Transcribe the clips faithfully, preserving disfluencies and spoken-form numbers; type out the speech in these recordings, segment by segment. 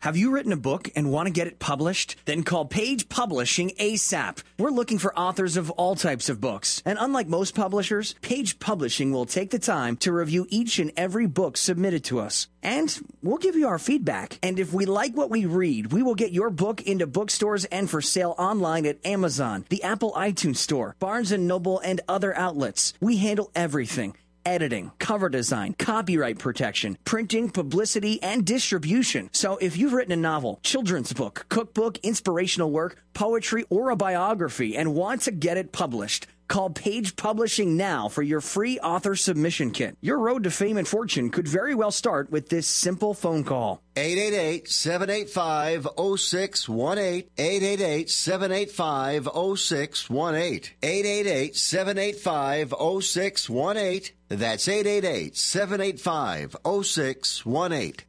Have you written a book and want to get it published? Then call Page Publishing ASAP. We're looking for authors of all types of books. And unlike most publishers, Page Publishing will take the time to review each and every book submitted to us. And we'll give you our feedback. And if we like what we read, we will get your book into bookstores and for sale online at Amazon, the Apple iTunes Store, Barnes and Noble, and other outlets. We handle everything. Editing, cover design, copyright protection, printing, publicity, and distribution. So if you've written a novel, children's book, cookbook, inspirational work, poetry, or a biography and want to get it published, call Page Publishing now for your free author submission kit. Your road to fame and fortune could very well start with this simple phone call. eight eight eight, seven eight five, zero six one eight. eight eight eight, seven eight five, zero six one eight. eight eight eight, seven eight five, zero six one eight. That's eight eight eight, seven eight five, zero six one eight.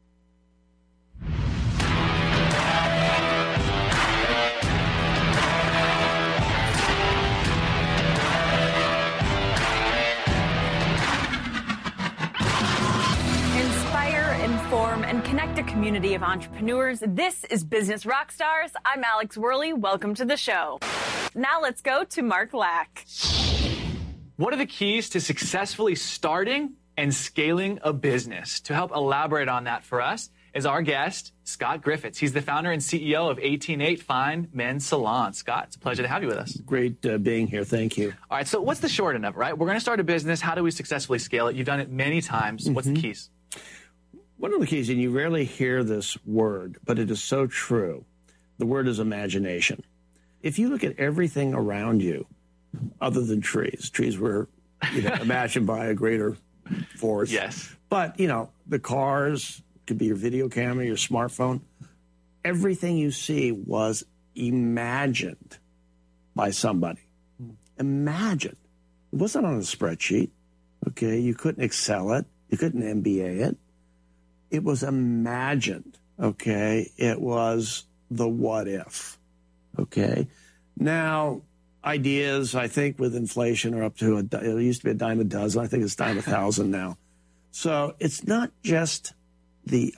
Inform and connect a community of entrepreneurs. This is Business Rockstars. I'm Alex Worley. Welcome to the show. Now let's go to Mark Lack. What are the keys to successfully starting and scaling a business? To help elaborate on that for us is our guest, Scott Griffiths. He's the founder and C E O of eighteen eight Fine Men's Salon. Scott, it's a pleasure to have you with us. Great uh, being here. Thank you. All right, so what's the short end of it, right? We're going to start a business. How do we successfully scale it? You've done it many times. Mm-hmm. What's the keys? One of the keys, and you rarely hear this word, but it is so true. The word is imagination. If you look at everything around you, other than trees, trees were you know, imagined by a greater force. Yes. But, you know, the cars, could be your video camera, your smartphone, everything you see was imagined by somebody. Mm. Imagined. It wasn't on a spreadsheet, okay? You couldn't Excel it. You couldn't M B A it. It was imagined, okay? It was the what if, okay? Now, ideas, I think, with inflation are up to, a, it used to be a dime a dozen. I think it's dime a thousand now. So it's not just the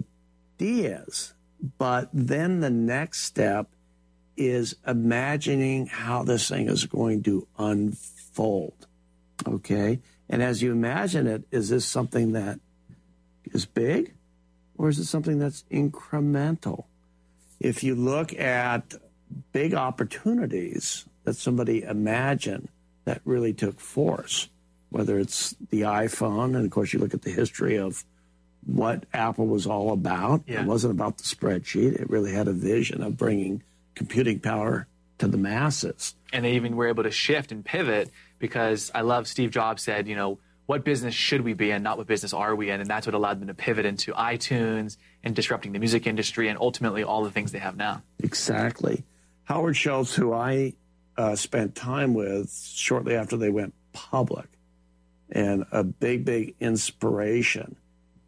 ideas, but then the next step is imagining how this thing is going to unfold, okay? And as you imagine it, is this something that is big, or is it something that's incremental? If you look at big opportunities that somebody imagined that really took force, whether it's the iPhone, and of course you look at the history of what Apple was all about. Yeah. It wasn't about the spreadsheet. It really had a vision of bringing computing power to the masses. And they even were able to shift and pivot because I love Steve Jobs said, you know, what business should we be in, not what business are we in? And that's what allowed them to pivot into iTunes and disrupting the music industry and ultimately all the things they have now. Exactly. Howard Schultz, who I uh, spent time with shortly after they went public, and a big, big inspiration.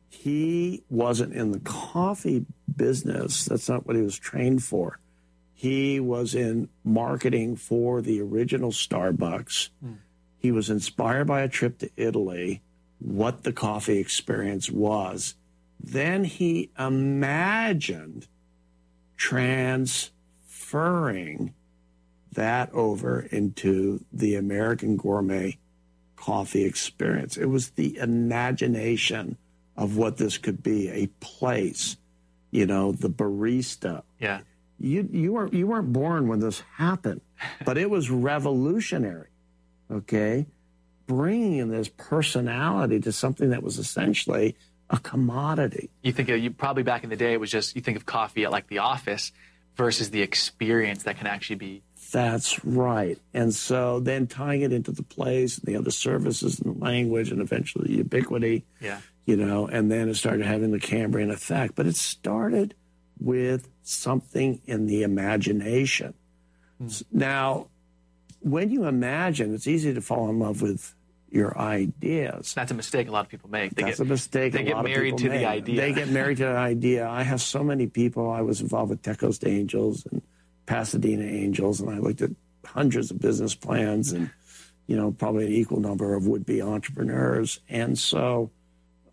He wasn't in the coffee business. That's not what he was trained for. He was in marketing for the original Starbucks. Mm. He was inspired by a trip to Italy, what the coffee experience was. Then he imagined transferring that over into the American gourmet coffee experience. It was the imagination of what this could be, a place, you know, the barista. Yeah. You you weren't you weren't born when this happened, but it was revolutionary. Okay, bringing in this personality to something that was essentially a commodity. You think of, you probably back in the day it was just you think of coffee at like the office versus the experience that can actually be. That's right. And so then tying it into the place and the other services and the language and eventually the ubiquity. Yeah. You know, and then it started having the Cambrian effect. But it started with something in the imagination. Mm. Now, when you imagine, it's easy to fall in love with your ideas. That's a mistake a lot of people make. They That's get, a mistake They a get lot married of to people the make. idea. They get married to the idea. I have so many people. I was involved with Tech Coast Angels and Pasadena Angels, and I looked at hundreds of business plans and, you know, probably an equal number of would-be entrepreneurs. And so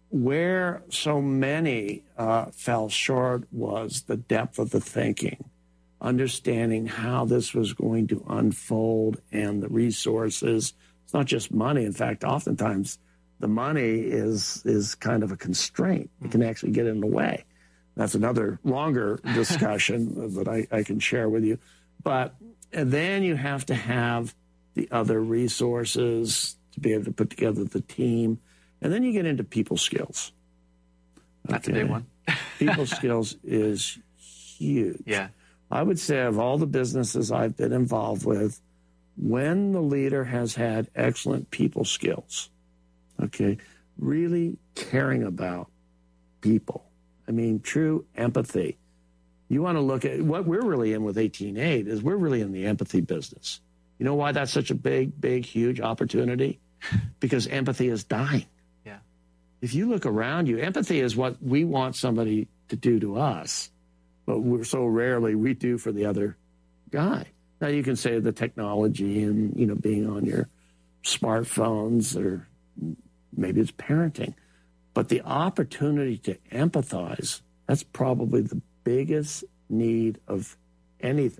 where so many uh, fell short was the depth of the thinking, understanding how this was going to unfold and the resources. It's not just money. In fact, oftentimes the money is is kind of a constraint. It can actually get in the way. That's another longer discussion that I, I can share with you. But and then you have to have the other resources to be able to put together the team. And then you get into people skills. That's okay. A big one. People skills is huge. Yeah. I would say of all the businesses I've been involved with, when the leader has had excellent people skills, okay, really caring about people, I mean, true empathy. You want to look at what we're really in with eighteen eight is we're really in the empathy business. You know why that's such a big, big, huge opportunity? Because empathy is dying. Yeah. If you look around you, empathy is what we want somebody to do to us, but we're so rarely we do for the other guy. Now you can say the technology and, you know, being on your smartphones, or maybe it's parenting, but the opportunity to empathize, that's probably the biggest need of anything.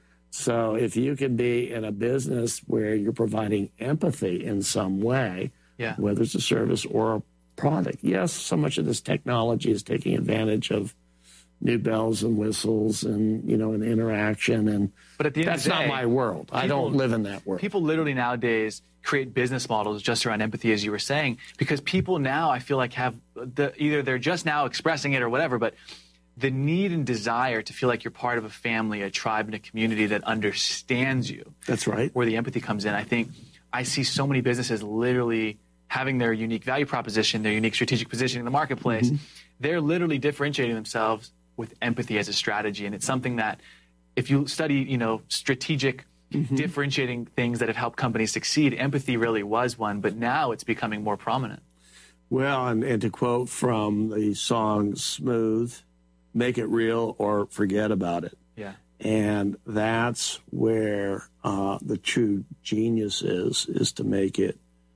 So if you can be in a business where you're providing empathy in some way, yeah. whether it's a service or a product, yes, so much of this technology is taking advantage of new bells and whistles and, you know, an interaction. And but at the end that's of the day, not my world. People, I don't live in that world. People literally nowadays create business models just around empathy, as you were saying, because people now, I feel like, have the either they're just now expressing it or whatever, but the need and desire to feel like you're part of a family, a tribe, and a community that understands you. That's right. Where the empathy comes in. I think I see so many businesses literally having their unique value proposition, their unique strategic position in the marketplace. Mm-hmm. They're literally differentiating themselves with empathy as a strategy. And it's something that if you study, you know, strategic mm-hmm. differentiating things that have helped companies succeed, empathy really was one, but now it's becoming more prominent. Well, and, and to quote from the song Smooth, make it real or forget about it. Yeah. And that's where uh, the true genius is, is to make it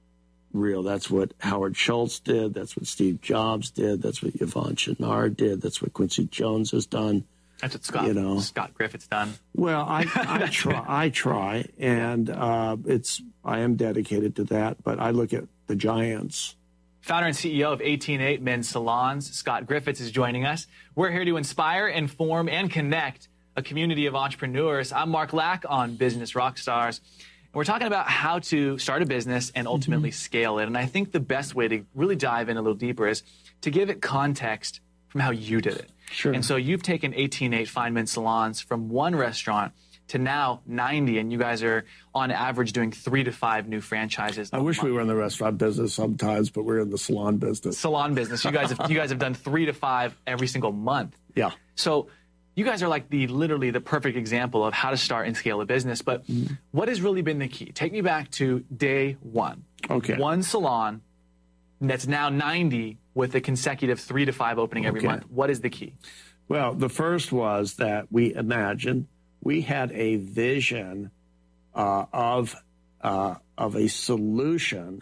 real. That's what Howard Schultz did. That's what Steve Jobs did. That's what Yvon Chouinard did. That's what Quincy Jones has done. That's what Scott, you know. Scott Griffith's done. Well, I, I try, I try, and uh, it's I am dedicated to that. But I look at the giants. Founder and C E O of eighteen eight Men's Salons, Scott Griffiths, is joining us. We're here to inspire, inform, and connect a community of entrepreneurs. I'm Mark Lack on Business Rockstars. And we're talking about how to start a business and ultimately mm-hmm. scale it. And I think the best way to really dive in a little deeper is to give it context from how you did it. Sure. And so you've taken eighteen eight Fine Men's Salons from one restaurant to now ninety, and you guys are on average doing three to five new franchises. I wish we were in the restaurant business sometimes, but we're in the salon business. Salon business. You guys have you guys have done three to five every single month. Yeah. So you guys are like the literally the perfect example of how to start and scale a business. But mm. what has really been the key? Take me back to day one. Okay. One salon that's now ninety with a consecutive three to five opening every okay. month. What is the key? Well, the first was that we imagined we had a vision uh, of uh, of a solution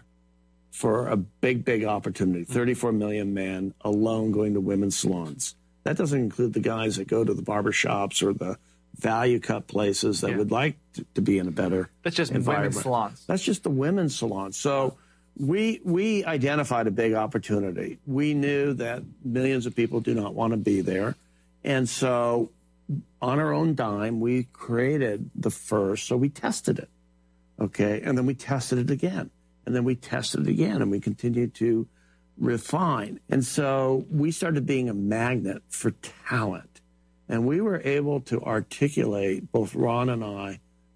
for a big, big opportunity. thirty-four million men alone going to women's salons. That doesn't include the guys that go to the barbershops or the value cut places that yeah. would like to, to be in a better That's just environment. Women's salons. That's just the women's salons. So we we identified a big opportunity. We knew that millions of people do not want to be there. And so on our own dime, we created the first, so we tested it, okay? And then we tested it again, and then we tested it again, and we continued to refine. And so we started being a magnet for talent, and we were able to articulate, both Ron and I,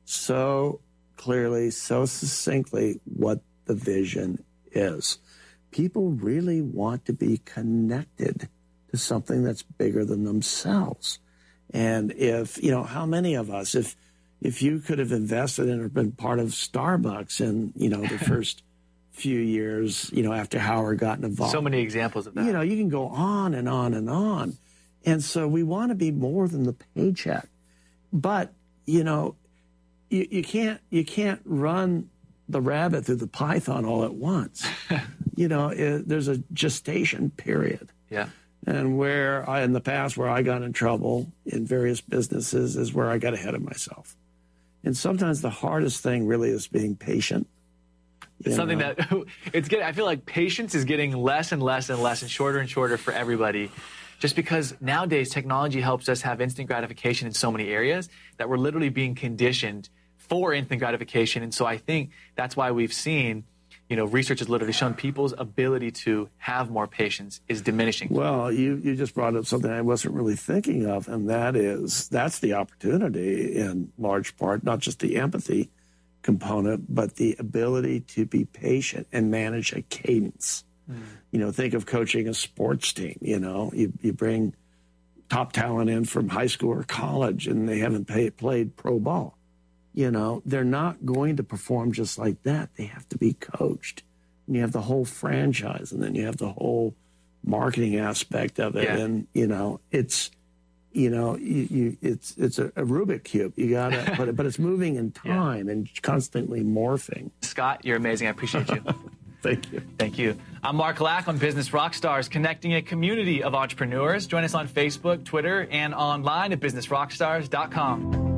so clearly, so succinctly what the vision is. People really want to be connected to something that's bigger than themselves. And if, you know, how many of us, if if you could have invested in or been part of Starbucks in, you know, the first few years, you know, after Howard got involved. So many examples of that. You know, you can go on and on and on. And so we want to be more than the paycheck. But, you know, you, you can't you can't run the rabbit through the python all at once. you know, it, there's a gestation period. Yeah. And where I, in the past, where I got in trouble in various businesses is where I got ahead of myself. And sometimes the hardest thing really is being patient. It's something know? that it's getting, I feel like patience is getting less and less and less and shorter and shorter for everybody. Just because nowadays technology helps us have instant gratification in so many areas that we're literally being conditioned for instant gratification. And so I think that's why we've seen, you know, research has literally shown people's ability to have more patience is diminishing. Well, you, you just brought up something I wasn't really thinking of, and that is that's the opportunity in large part, not just the empathy component, but the ability to be patient and manage a cadence. Mm. You know, think of coaching a sports team. You know, you, you bring top talent in from high school or college, and they haven't pay, played pro ball. You know, they're not going to perform just like that. They have to be coached. And you have the whole franchise, and then you have the whole marketing aspect of it. Yeah. And, you know, it's, you know, you, you it's it's a, a Rubik cube. You got to, but, but it's moving in time yeah. and constantly morphing. Scott, you're amazing. I appreciate you. Thank you. Thank you. I'm Mark Lack on Business Rockstars, connecting a community of entrepreneurs. Join us on Facebook, Twitter, and online at business rockstars dot com.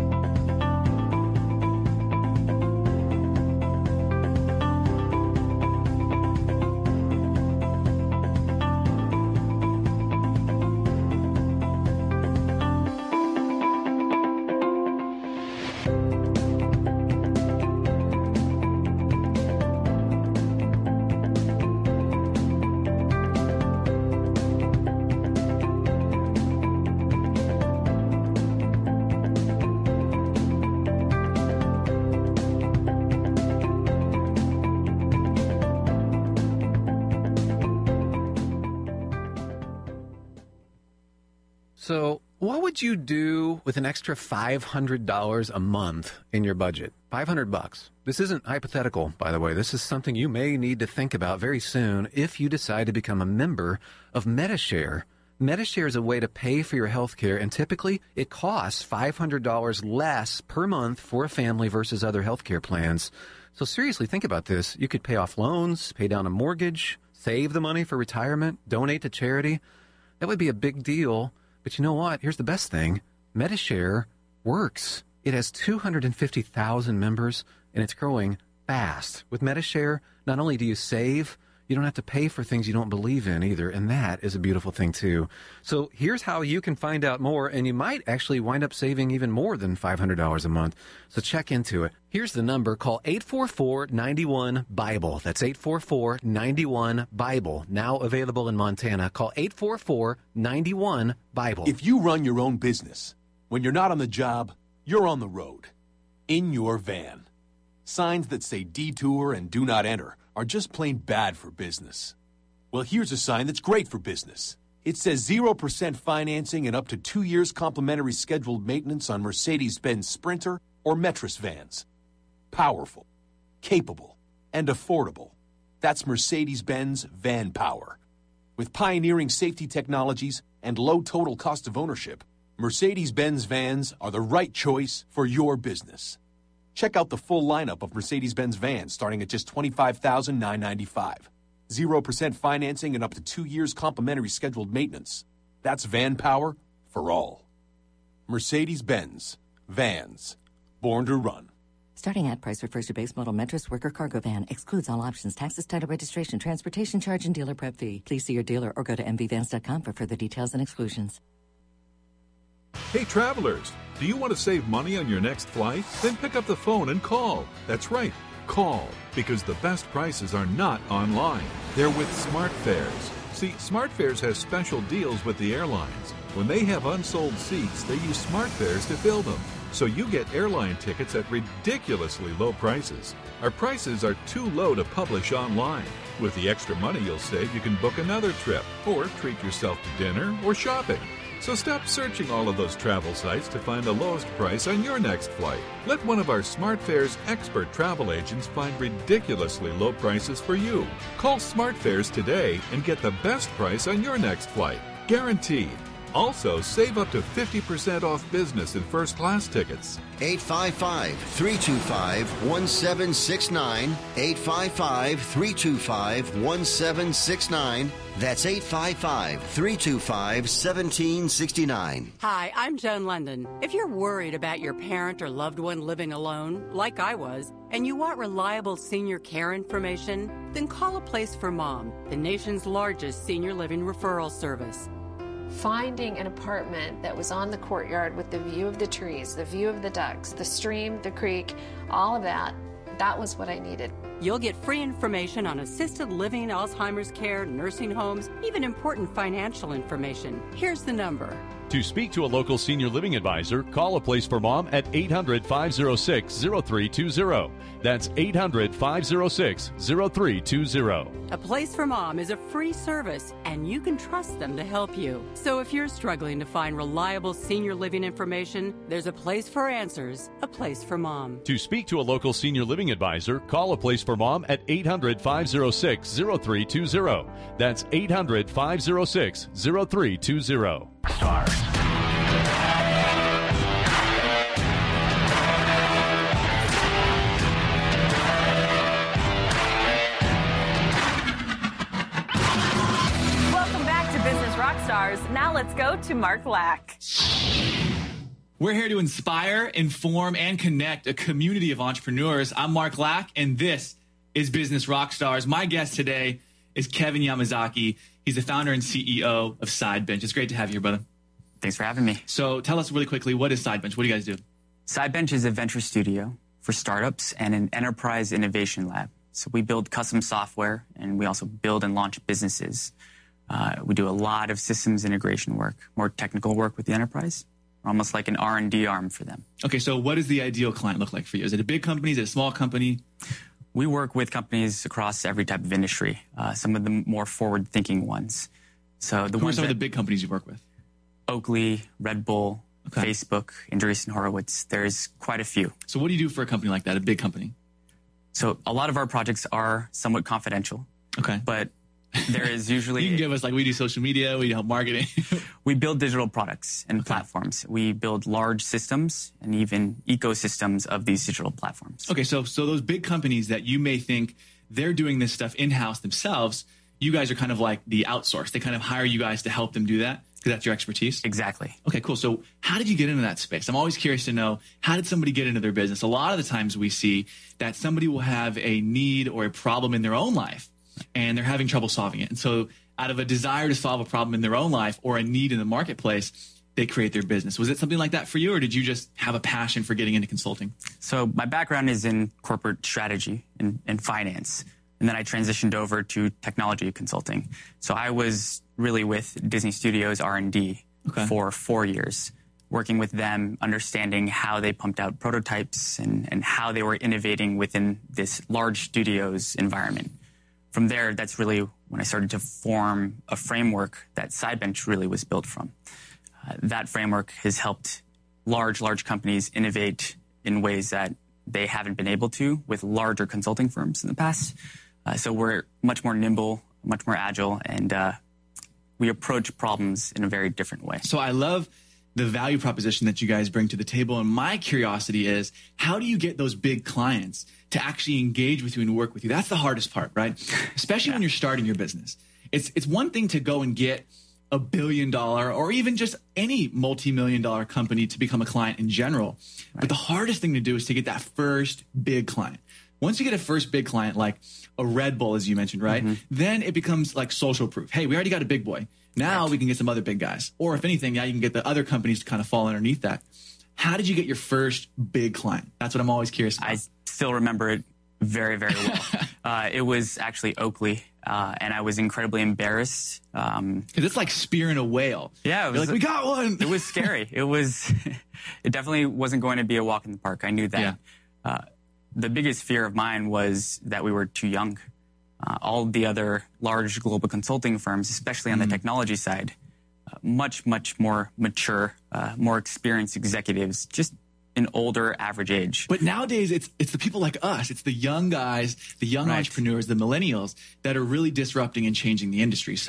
So what would you do with an extra five hundred dollars a month in your budget? five hundred bucks. This isn't hypothetical, by the way. This is something you may need to think about very soon if you decide to become a member of Medi-Share. Medi-Share is a way to pay for your health care, and typically it costs five hundred dollars less per month for a family versus other health care plans. So seriously, think about this. You could pay off loans, pay down a mortgage, save the money for retirement, donate to charity. That would be a big deal. But you know what? Here's the best thing. Medi-Share works. It has two hundred fifty thousand members, and it's growing fast. With Medi-Share, not only do you save, you don't have to pay for things you don't believe in either, and that is a beautiful thing too. So here's how you can find out more, and you might actually wind up saving even more than five hundred dollars a month. So check into it. Here's the number. Call eight four four, nine one, BIBLE. That's eight four four, nine one, BIBLE. Now available in Montana. Call eight four four, nine one, BIBLE. If you run your own business, when you're not on the job, you're on the road. In your van. Signs that say detour and do not enter are just plain bad for business. Well, here's a sign that's great for business. It says zero percent financing and up to two years complimentary scheduled maintenance on Mercedes-Benz Sprinter or Metris vans. Powerful, capable, and affordable. That's Mercedes-Benz Van Power. With pioneering safety technologies and low total cost of ownership, Mercedes-Benz vans are the right choice for your business. Check out the full lineup of Mercedes-Benz vans starting at just twenty-five thousand nine hundred ninety-five dollars. zero percent financing and up to two years complimentary scheduled maintenance. That's van power for all. Mercedes-Benz. Vans. Born to run. Starting at price refers to base model Metris worker cargo van. Excludes all options, taxes, title, registration, transportation charge, and dealer prep fee. Please see your dealer or go to m v vans dot com for further details and exclusions. Hey travelers, do you want to save money on your next flight? Then pick up the phone and call. That's right, call, because the best prices are not online. They're with SmartFares. See, SmartFares has special deals with the airlines. When they have unsold seats, they use SmartFares to fill them. So you get airline tickets at ridiculously low prices. Our prices are too low to publish online. With the extra money you'll save, you can book another trip or treat yourself to dinner or shopping. So stop searching all of those travel sites to find the lowest price on your next flight. Let one of our SmartFares expert travel agents find ridiculously low prices for you. Call SmartFares today and get the best price on your next flight. Guaranteed. Also, save up to fifty percent off business and first class tickets. eight five five, three two five, one seven six nine. eight five five, three two five, one seven six nine. That's eight five five, three two five, one seven six nine. Hi, I'm Joan London. If you're worried about your parent or loved one living alone, like I was, and you want reliable senior care information, then call A Place for Mom, the nation's largest senior living referral service. Finding an apartment that was on the courtyard with the view of the trees, the view of the ducks, the stream, the creek, all of that, that was what I needed. You'll get free information on assisted living, Alzheimer's care, nursing homes, even important financial information. Here's the number. To speak to a local senior living advisor, call A Place for Mom at eight hundred, five oh six, oh three two oh. That's eight hundred, five oh six, oh three two oh. A Place for Mom is a free service, and you can trust them to help you. So if you're struggling to find reliable senior living information, there's a place for answers, A Place for Mom. To speak to a local senior living advisor, call A Place for Mom at eight hundred, five oh six, oh three two oh. That's eight hundred, five oh six, oh three two oh. Stars. Welcome back to Business Rockstars. Now let's go to Mark Lack. We're here to inspire, inform, and connect a community of entrepreneurs. I'm Mark Lack, and this is Business Rockstars. My guest today is Kevin Yamazaki. He's the founder and C E O of Sidebench. It's great to have you here, brother. Thanks for having me. So tell us really quickly, what is Sidebench? What do you guys do? Sidebench is a venture studio for startups and an enterprise innovation lab. So we build custom software, and we also build and launch businesses. Uh, we do a lot of systems integration work, more technical work with the enterprise, almost like an R and D arm for them. Okay, so what does the ideal client look like for you? Is it a big company? Is it a small company? We work with companies across every type of industry, uh, some of the more forward-thinking ones. So the Who ones are some that, of the big companies you work with? Oakley, Red Bull, Okay. Facebook, Andreessen Horowitz. There's quite a few. So what do you do for a company like that, a big company? So a lot of our projects are somewhat confidential. Okay. But there is usually... You can give us, like, we do social media, we help marketing. We build digital products and Okay. platforms. We build large systems and even ecosystems of these digital platforms. Okay, so so those big companies that you may think they're doing this stuff in-house themselves, you guys are kind of like the outsource. They kind of hire you guys to help them do that because that's your expertise? Exactly. Okay, cool. So how did you get into that space? I'm always curious to know, how did somebody get into their business? A lot of the times we see that somebody will have a need or a problem in their own life, and they're having trouble solving it. And so out of a desire to solve a problem in their own life or a need in the marketplace, they create their business. Was it something like that for you, or did you just have a passion for getting into consulting? So my background is in corporate strategy and, and finance. And then I transitioned over to technology consulting. So I was really with Disney Studios R and D Okay. for four years, working with them, understanding how they pumped out prototypes and, and how they were innovating within this large studios environment. From there, that's really when I started to form a framework that Sidebench really was built from. Uh, that framework has helped large, large companies innovate in ways that they haven't been able to with larger consulting firms in the past. Uh, so we're much more nimble, much more agile, and uh, we approach problems in a very different way. So I love the value proposition that you guys bring to the table. And my curiosity is, how do you get those big clients to actually engage with you and work with you? That's the hardest part, right? Especially yeah. when you're starting your business. It's it's one thing to go and get a billion dollar or even just any multi-million dollar company to become a client in general. Right. But the hardest thing to do is to get that first big client. Once you get a first big client, like a Red Bull, as you mentioned, right? Mm-hmm. Then it becomes like social proof. Hey, we already got a big boy. Now right. we can get some other big guys. Or if anything, now you can get the other companies to kind of fall underneath that. How did you get your first big client? That's what I'm always curious about. I still remember it very, very well. uh, it was actually Oakley, uh, and I was incredibly embarrassed. Um, Because it's like spearing a whale. Yeah. It was You're like, we got one. It was scary. It was, it definitely wasn't going to be a walk in the park. I knew that. Yeah. Uh, the biggest fear of mine was that we were too young. Uh, all the other large global consulting firms, especially on mm. the technology side, uh, much, much more mature, uh, more experienced executives, just an older average age. But nowadays, it's it's the people like us. It's the young guys, the young right. entrepreneurs, the millennials that are really disrupting and changing the industry. So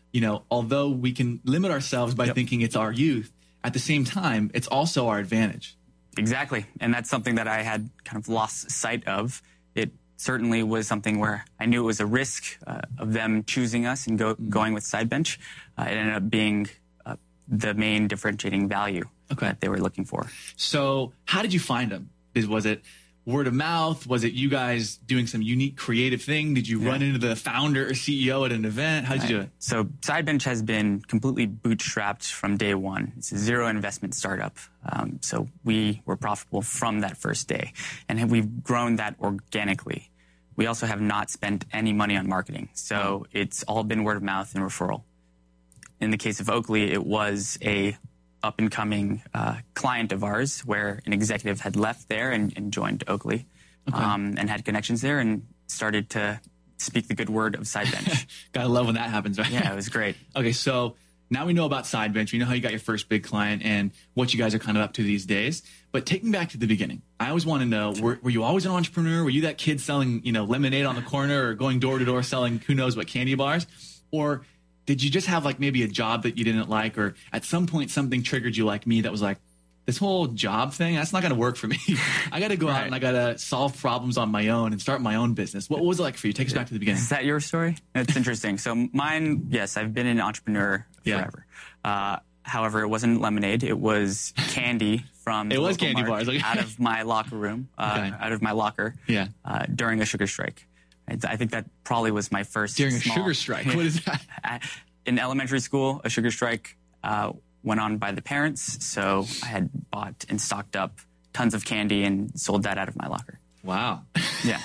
you know, although we can limit ourselves by Yep. thinking it's our youth, at the same time, it's also our advantage. Exactly. And that's something that I had kind of lost sight of. It certainly was something where I knew it was a risk uh, of them choosing us and go, going with Sidebench. Uh, it ended up being uh, the main differentiating value Okay. that they were looking for. So how did you find them? Is, was it word of mouth? Was it you guys doing some unique creative thing? Did you Yeah. run into the founder or C E O at an event? How did you do Right. it? So Sidebench has been completely bootstrapped from day one. It's a zero investment startup. Um, so we were profitable from that first day, and we've grown that organically. We also have not spent any money on marketing. So it's all been word of mouth and referral. In the case of Oakley, it was a up and coming uh, client of ours where an executive had left there and, and joined Oakley um, and had connections there and started to speak the good word of Sidebench. Gotta love when that happens, right? Yeah, it was great. Okay, so now we know about Sidebench. We know how you got your first big client and what you guys are kind of up to these days. But take me back to the beginning. I always want to know, were, were you always an entrepreneur? Were you that kid selling, you know, lemonade on the corner or going door to door selling who knows what candy bars? Or did you just have like maybe a job that you didn't like, or at some point something triggered you like me that was like, this whole job thing, that's not going to work for me. I got to go out and I got to solve problems on my own and start my own business. What was it like for you? Take us back to the beginning. Is that your story? That's interesting. So mine, yes, I've been an entrepreneur forever. Yeah. Uh, however, it wasn't lemonade. It was candy from it the was local candy market bars okay. out of my locker room, uh, okay. out of my locker yeah. uh, during a sugar strike. I think that probably was my first during small, a sugar strike. What is that? In elementary school, a sugar strike uh, went on by the parents, so I had bought and stocked up tons of candy and sold that out of my locker. Wow. Yeah.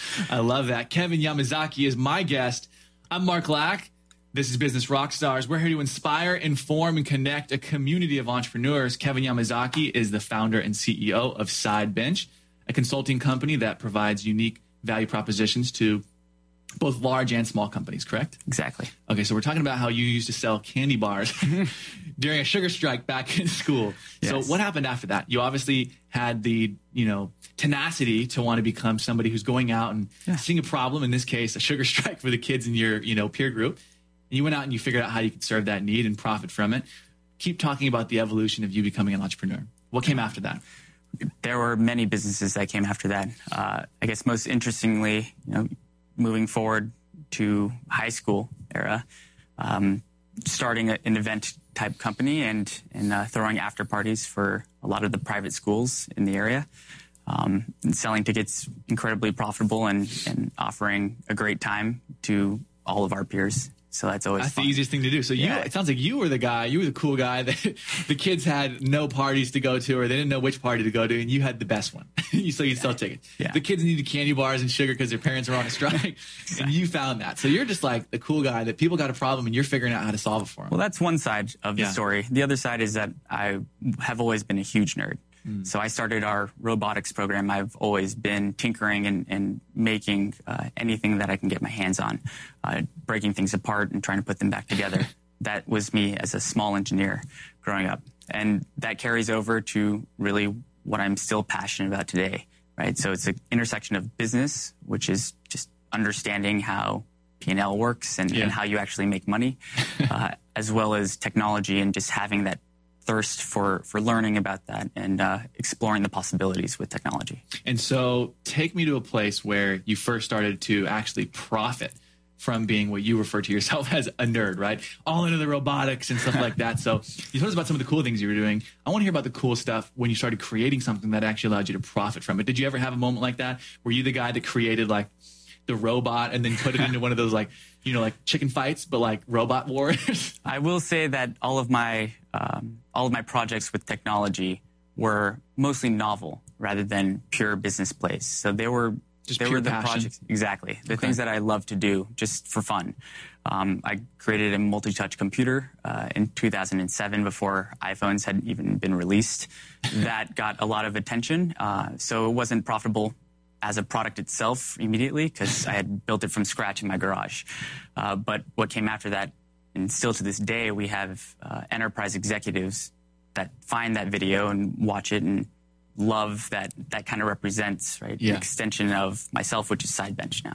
I love that. Kevin Yamazaki is my guest. I'm Mark Lack. This is Business Rockstars. We're here to inspire, inform, and connect a community of entrepreneurs. Kevin Yamazaki is the founder and C E O of Sidebench, a consulting company that provides unique value propositions to both large and small companies, correct? Exactly. Okay, so we're talking about how you used to sell candy bars during a sugar strike back in school. Yes. So what happened after that? You obviously had the, you know, tenacity to want to become somebody who's going out and yeah. seeing a problem, in this case, a sugar strike for the kids in your, you know, peer group. And you went out and you figured out how you could serve that need and profit from it. Keep talking about the evolution of you becoming an entrepreneur. What came after that? There were many businesses that came after that. Uh, I guess most interestingly, you know, moving forward to high school era, um, starting a, an event type company and, and uh, throwing after parties for a lot of the private schools in the area, um, and selling tickets incredibly profitable and, and offering a great time to all of our peers. So that's always That's fun. the easiest thing to do. So you, Yeah. it sounds like you were the guy, you were the cool guy that the kids had no parties to go to, or they didn't know which party to go to, and you had the best one. So you sell tickets. Yeah. The kids needed candy bars and sugar because their parents were on a strike, and you found that. So you're just like the cool guy that people got a problem, and you're figuring out how to solve it for them. Well, that's one side of the Yeah. story. The other side is that I have always been a huge nerd. So I started our robotics program. I've always been tinkering and, and making uh, anything that I can get my hands on, uh, breaking things apart and trying to put them back together. That was me as a small engineer growing up. And that carries over to really what I'm still passionate about today, right? So it's an intersection of business, which is just understanding how P and L works and, Yeah. and how you actually make money, uh, as well as technology and just having that thirst for, for learning about that and uh, exploring the possibilities with technology. And so take me to a place where you first started to actually profit from being what you refer to yourself as a nerd, right? All into the robotics and stuff like that. So you told us about some of the cool things you were doing. I want to hear about the cool stuff when you started creating something that actually allowed you to profit from it. Did you ever have a moment like that? Were you the guy that created like the robot and then put it into one of those like, you know, like chicken fights, but like robot wars? I will say that all of my um, all of my projects with technology were mostly novel rather than pure business plays. So they were Just they pure were the passion? projects exactly the Okay. things that I love to do just for fun. Um, I created a multi-touch computer uh, in two thousand seven before iPhones had even been released. That got a lot of attention. Uh, so it wasn't profitable as a product itself immediately because I had built it from scratch in my garage. Uh, but what came after that, and still to this day, we have uh, enterprise executives that find that video and watch it and love that that kind of represents, right, Yeah. an extension of myself, which is Sidebench now.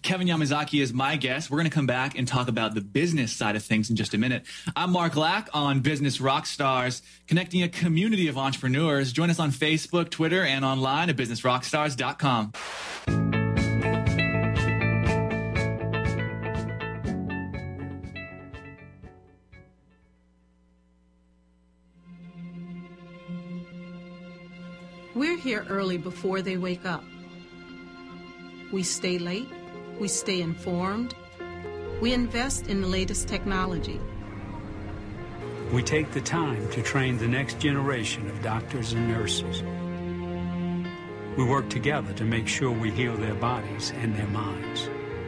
Kevin Yamazaki is my guest. We're going to come back and talk about the business side of things in just a minute. I'm Mark Lack on Business Rockstars, connecting a community of entrepreneurs. Join us on Facebook, Twitter, and online at business rockstars dot com. We're here early before they wake up. We stay late. We stay informed. We invest in the latest technology. We take the time to train the next generation of doctors and nurses. We work together to make sure we heal their bodies and their minds.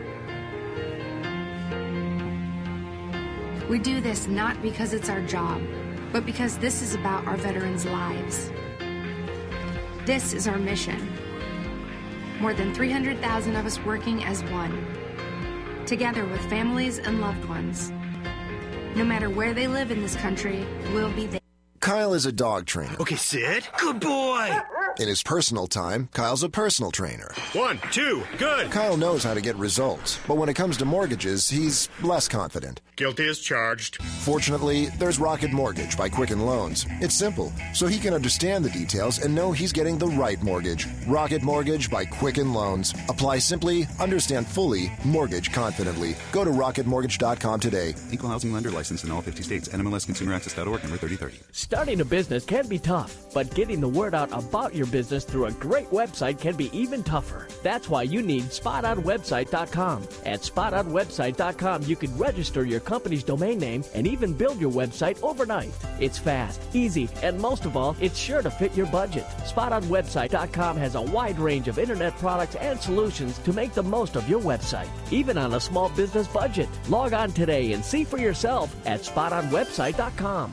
We do this not because it's our job, but because this is about our veterans' lives. This is our mission. More than three hundred thousand of us working as one, together with families and loved ones. No matter where they live in this country, we'll be there. Kyle is a dog trainer. Okay, sit. Good boy. In his personal time, Kyle's a personal trainer. One, two, good. Kyle knows how to get results, but when it comes to mortgages, he's less confident. Guilty as charged. Fortunately, there's Rocket Mortgage by Quicken Loans. It's simple, so he can understand the details and know he's getting the right mortgage. Rocket Mortgage by Quicken Loans. Apply simply, understand fully, mortgage confidently. Go to rocket mortgage dot com today. Equal housing lender licensed in all fifty states. N M L S consumer access dot org, number thirty thirty. Starting a business can be tough, but getting the word out about your business through a great website can be even tougher. That's why you need spot on website dot com. At spot on website dot com, you can register your company's domain name and even build your website overnight. It's fast, easy, and most of all, it's sure to fit your budget. spot on website dot com has a wide range of internet products and solutions to make the most of your website, even on a small business budget. Log on today and see for yourself at spot on website dot com.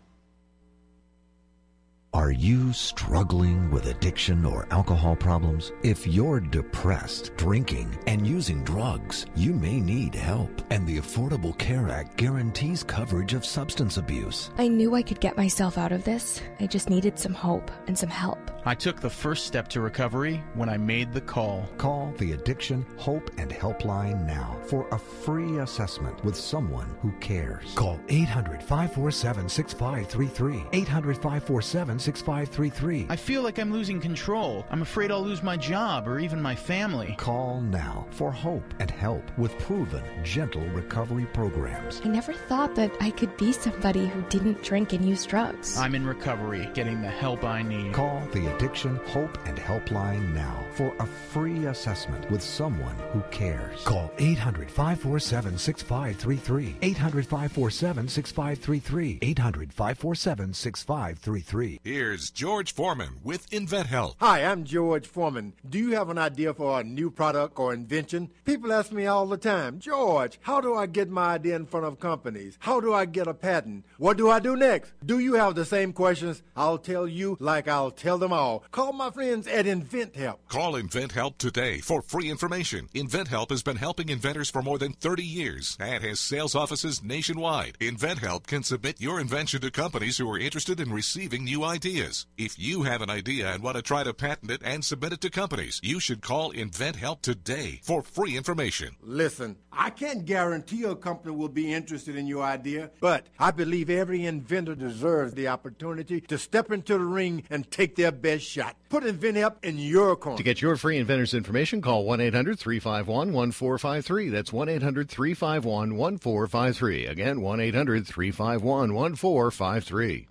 Are you struggling with addiction or alcohol problems? If you're depressed, drinking, and using drugs, you may need help. And the Affordable Care Act guarantees coverage of substance abuse. I knew I could get myself out of this. I just needed some hope and some help. I took the first step to recovery when I made the call. Call the Addiction, Hope, and Helpline now for a free assessment with someone who cares. Call eight hundred, five four seven, six five three three. eight hundred, five four seven, six five three three. I feel like I'm losing control. I'm afraid I'll lose my job or even my family. Call now for hope and help with proven, gentle recovery programs. I never thought that I could be somebody who didn't drink and use drugs. I'm in recovery, getting the help I need. Call the Addiction, Hope, and Helpline now for a free assessment with someone who cares. Call eight hundred, five four seven, six five three three. eight hundred, five four seven, six five three three. eight hundred, five four seven, six five three three. Here's George Foreman with InventHelp. Hi, I'm George Foreman. Do you have an idea for a new product or invention? People ask me all the time, George, how do I get my idea in front of companies? How do I get a patent? What do I do next? Do you have the same questions? I'll tell you like I'll tell them all. Call my friends at InventHelp. Call InventHelp today for free information. InventHelp has been helping inventors for more than thirty years and has sales offices nationwide. InventHelp can submit your invention to companies who are interested in receiving new ideas. If you have an idea and want to try to patent it and submit it to companies, you should call InventHelp today for free information. Listen, I can't guarantee a company will be interested in your idea, but I believe every inventor deserves the opportunity to step into the ring and take their best shot. Put InventHelp in your corner. To get your free inventor's information, call one eight hundred, three five one, one four five three. That's one eight hundred, three five one, one four five three. Again, one eight hundred, three five one, one four five three.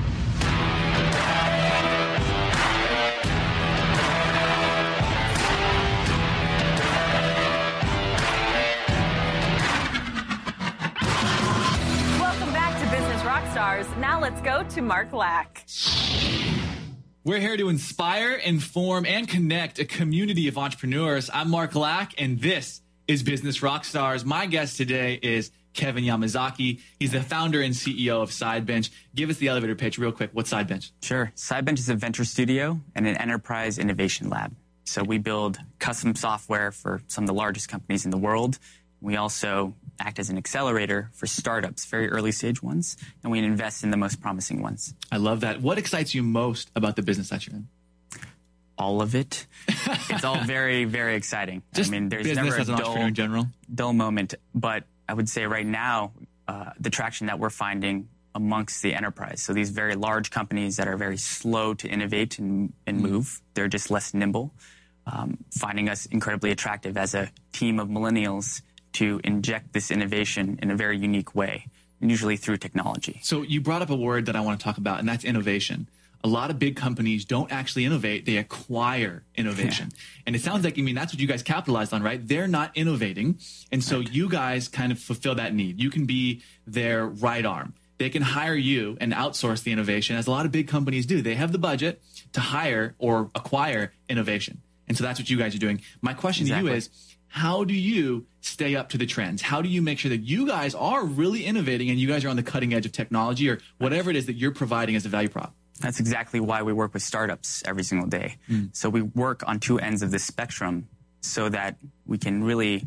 Now let's go to Mark Lack. We're here to inspire, inform, and connect a community of entrepreneurs. I'm Mark Lack, and this is Business Rockstars. My guest today is Kevin Yamazaki. He's the founder and C E O of Sidebench. Give us the elevator pitch real quick. What's Sidebench? Sure. Sidebench is a venture studio and an enterprise innovation lab. So we build custom software for some of the largest companies in the world. We also act as an accelerator for startups, very early stage ones, and we invest in the most promising ones. I love that. What excites you most about the business that you're in? All of it. it's all very, very exciting. Just I mean, there's business never a as an dull, entrepreneur in general. dull moment. But I would say right now, uh, the traction that we're finding amongst the enterprise, so these very large companies that are very slow to innovate and, and move, they're just less nimble, um, finding us incredibly attractive as a team of millennials to inject this innovation in a very unique way, usually through technology. So you brought up a word that I want to talk about, and that's innovation. A lot of big companies don't actually innovate, they acquire innovation. Yeah. And it sounds like, I mean, that's what you guys capitalized on, right? They're not innovating. And so right. you guys kind of fulfill that need. You can be their right arm. They can hire you and outsource the innovation, as a lot of big companies do. They have the budget to hire or acquire innovation. And so that's what you guys are doing. My question exactly. to you is, how do you stay up to the trends? How do you make sure that you guys are really innovating and you guys are on the cutting edge of technology or whatever it is that you're providing as a value prop? That's exactly why we work with startups every single day. Mm. So we work on two ends of the spectrum so that we can really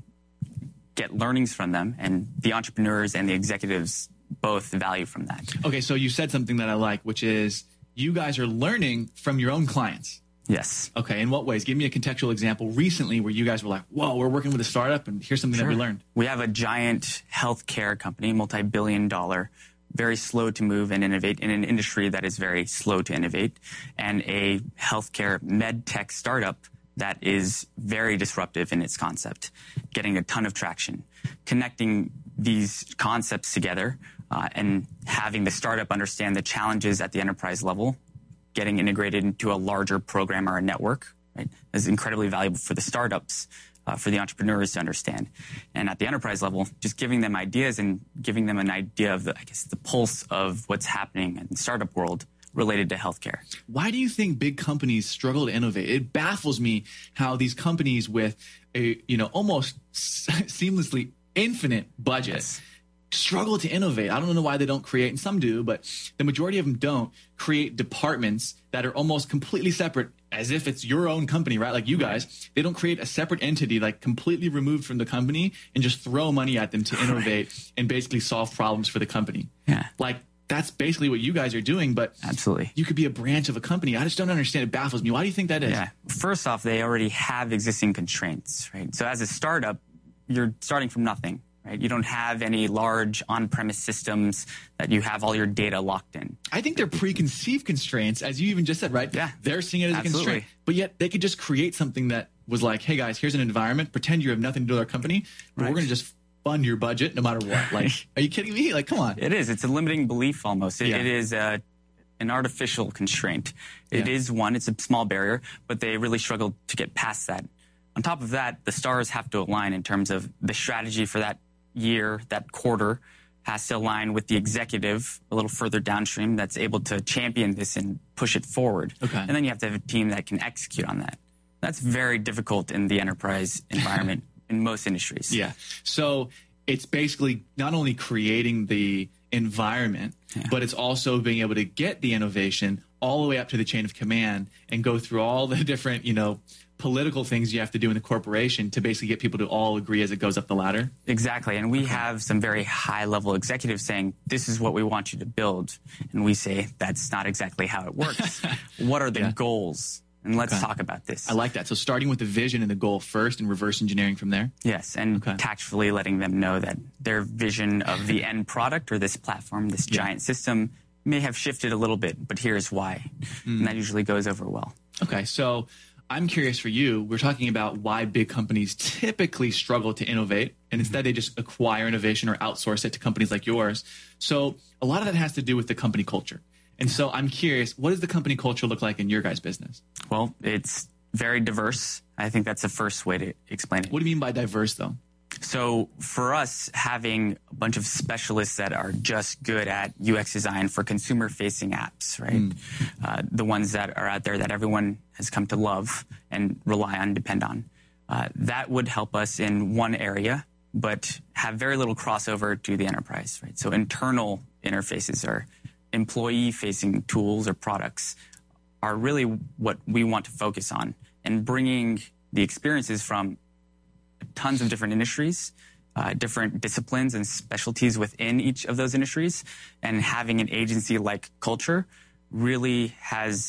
get learnings from them, and the entrepreneurs and the executives both value from that. Okay, so you said something that I like, which is you guys are learning from your own clients. Yes. Okay, in what ways? Give me a contextual example recently where you guys were like, whoa, we're working with a startup and here's something sure. that we learned. We have a giant healthcare company, multi-billion dollar, very slow to move and innovate in an industry that is very slow to innovate, and a healthcare med tech startup that is very disruptive in its concept, getting a ton of traction. Connecting these concepts together uh, and having the startup understand the challenges at the enterprise level, getting integrated into a larger program or a network, right, is incredibly valuable for the startups, uh, for the entrepreneurs to understand. And at the enterprise level, just giving them ideas and giving them an idea of, the, I guess, the pulse of what's happening in the startup world related to healthcare. Why do you think big companies struggle to innovate? It baffles me how these companies with a, you know, almost seamlessly infinite budgets yes. struggle to innovate. I don't know why they don't create, and some do, but the majority of them don't create departments that are almost completely separate, as if it's your own company, right? Like you guys, right. they don't create a separate entity, like completely removed from the company, and just throw money at them to innovate right. and basically solve problems for the company. Yeah. Like, that's basically what you guys are doing, but absolutely, you could be a branch of a company. I just don't understand. It baffles me. Why do you think that is? Yeah. First off, they already have existing constraints, right? So as a startup, you're starting from nothing, right? You don't have any large on-premise systems that you have all your data locked in. I think they're preconceived constraints, as you even just said, right? Yeah. They're seeing it as absolutely. a constraint, but yet they could just create something that was like, hey guys, here's an environment, pretend you have nothing to do with our company, but right. we're going to just fund your budget no matter what. Like, are you kidding me? Like, come on. It is. It's a limiting belief almost. It, yeah. it is a, an artificial constraint. It yeah. is one. It's a small barrier, but they really struggle to get past that. On top of that, the stars have to align in terms of the strategy for that year, that quarter has to align with the executive a little further downstream that's able to champion this and push it forward. Okay. And then you have to have a team that can execute on that. That's very difficult in the enterprise environment. In most industries. Yeah. So it's basically not only creating the environment, yeah. but it's also being able to get the innovation all the way up to the chain of command and go through all the different, you know, political things you have to do in the corporation to basically get people to all agree as it goes up the ladder. Exactly. And we okay. have some very high level executives saying, this is what we want you to build. And we say, that's not exactly how it works. What are the yeah. goals? And let's okay. talk about this. I like that. So starting with the vision and the goal first and reverse engineering from there? Yes, and okay. tactfully letting them know that their vision of the end product or this platform, this yeah. giant system, may have shifted a little bit, but here's why. Mm. And that usually goes over well. Okay, so I'm curious for you. We're talking about why big companies typically struggle to innovate, and instead mm-hmm. they just acquire innovation or outsource it to companies like yours. So a lot of that has to do with the company culture. And so I'm curious, what does the company culture look like in your guys' business? Well, it's very diverse. I think that's the first way to explain it. What do you mean by diverse, though? So for us, having a bunch of specialists that are just good at U X design for consumer-facing apps, right? Mm. Uh, the ones that are out there that everyone has come to love and rely on, depend on. Uh, that would help us in one area, but have very little crossover to the enterprise, right? So internal interfaces are employee-facing tools or products are really what we want to focus on, and bringing the experiences from tons of different industries, uh, different disciplines and specialties within each of those industries, and having an agency-like culture really has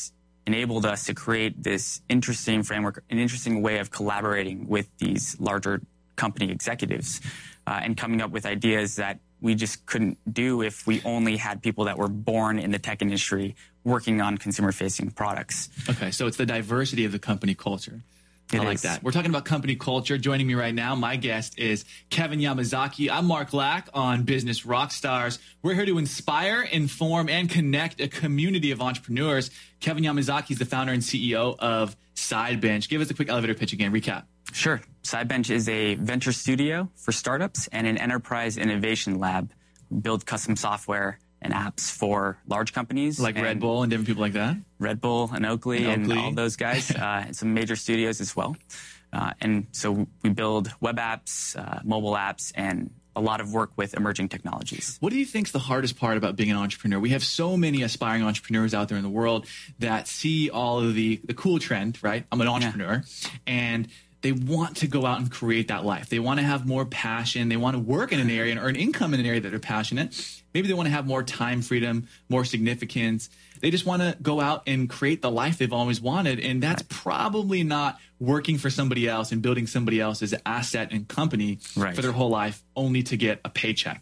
enabled us to create this interesting framework, an interesting way of collaborating with these larger company executives uh, and coming up with ideas that we just couldn't do if we only had people that were born in the tech industry working on consumer-facing products. Okay, so it's the diversity of the company culture. It I like is. that. We're talking about company culture. Joining me right now, my guest is Kevin Yamazaki. I'm Mark Lack on Business Rockstars. We're here to inspire, inform, and connect a community of entrepreneurs. Kevin Yamazaki is the founder and C E O of Sidebench. Give us a quick elevator pitch again. Recap. Sure. Sidebench is a venture studio for startups and an enterprise innovation lab. We build custom software and apps for large companies. Like Red Bull and different people like that? Red Bull and Oakley and, And Oakley. all those guys, uh, and some major studios as well. Uh, and so we build web apps, uh, mobile apps, and a lot of work with emerging technologies. What do you think is the hardest part about being an entrepreneur? We have so many aspiring entrepreneurs out there in the world that see all of the, the cool trend, right? I'm an entrepreneur. Yeah. And they want to go out and create that life. They want to have more passion. They want to work in an area and earn income in an area that they're passionate. Maybe they want to have more time freedom, more significance. They just want to go out and create the life they've always wanted. And that's right. Probably not working for somebody else and building somebody else's asset and company right. for their whole life only to get a paycheck.